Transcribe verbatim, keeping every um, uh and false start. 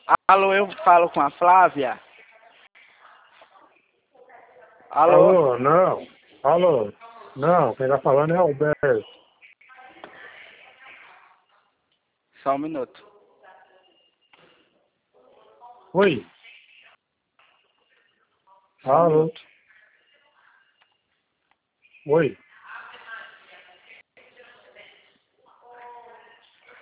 Alô, eu falo com a Flávia? Alô? Alô, não. Alô, não. Quem tá falando é Alberto. Só um minuto. Oi. Só um Alô. minuto. Oi.